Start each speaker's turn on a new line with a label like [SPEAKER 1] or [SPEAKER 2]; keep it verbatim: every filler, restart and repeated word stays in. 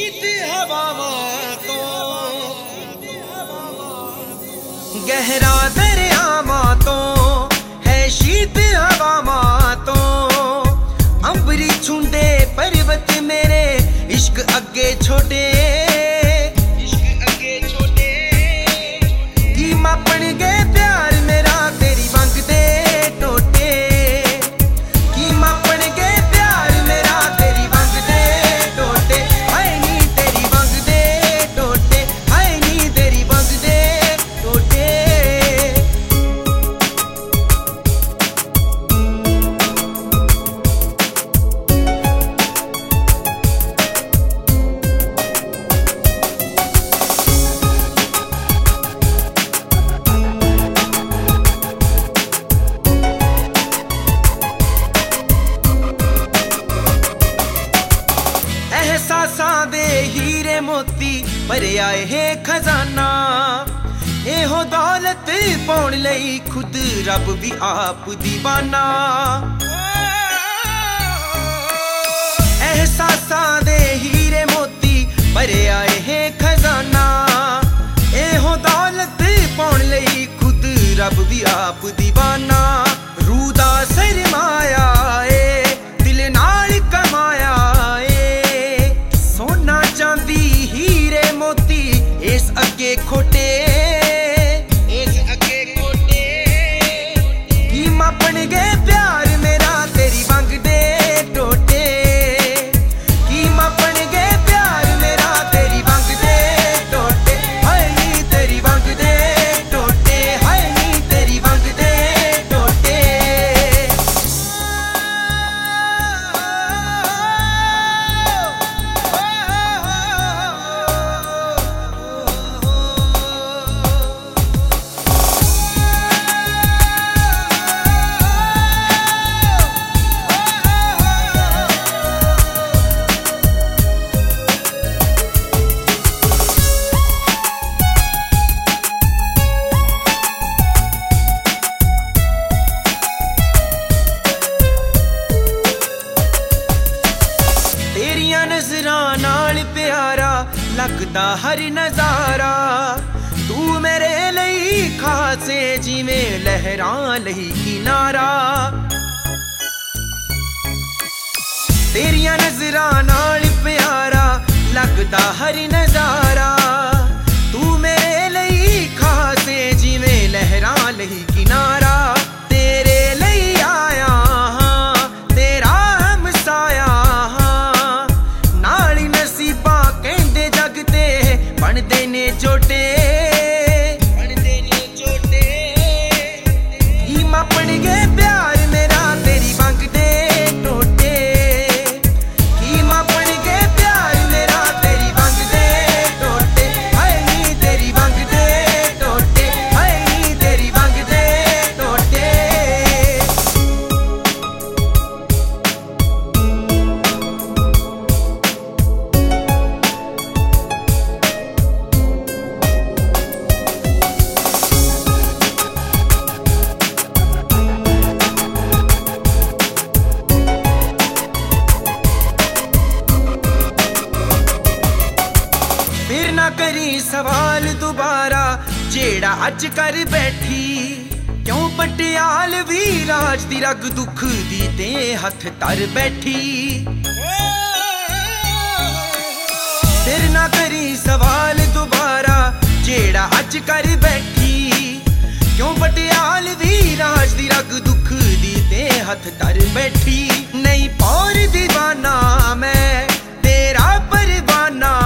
[SPEAKER 1] शीत हवावां तो गहरा दरियावां तो है शीत हवावां तो अंबरी छूंदे पर्वत मेरे इश्क अगे छोटे इश्क अगे छोटे की मापन गए प्यार मेरा तेरी वंग दे टोटे की मापन गए प्यार मेरा तेरी वंग दे टोटे हाय नी तेरी वंग दे टोटे हाय नी तेरी वंग दे टोटे। एहसासां दे हीरे मोती भरे आए है खजाना एहो दौलत पाउण लई खुद रब भी आप दीवाना। एहसासां दे हीरे मोती भरे आए है खजाना एहो दौलत पाउण लई खुद रब भी आप दीवाना। रूह दा सरमाया ए दिल नाल कमाया सोना चांदी हीरे मोती इस अगे खोटे इस अगे खोटे की मापन गए प्यार मेरा तेरी वंग दे टोटे की मापन गए प्यार मेरा तेरी वंग दे टोटे हाय नी तेरी वंग दे टोटे हाय नी तेरी वंग दे टोटे। तेरियां नजरां नाल प्यारा लगदा हर नजारा तू मेरे लई खासे जिवें लहरां लई किनारा। तेरियां नजरां नाल प्यारा लगदा हर नजारा तू मेरे लई खासे जिवें लहरां लई किनारा। तेरे लई आया हां तेरा हमसाया नाल नसीबा कहंदे जग ते बनदे ने जोटे बनदे ने जोटे की मापन गए प्यार मेरा तेरी वंग दे टोटे की मापन गए प्यार मेरा तेरी वंग दे टोटे हाय नी तेरी वंग दे टोटे हाय नी तेरी वंग दे टोटे। फिर ना करी सवाल दोबारा जेड़ा अज कर बैठी क्यों पटियाल भी राज दी रग दुख दी ते हथ तर बैठी। फिर ना करी सवाल दोबारा जेड़ा अज कर बैठी क्यों पटियाल भी राज दी रग दुख दी ते हथ तर बैठी। नहीं पौर दीवाना मैं तेरा परवाना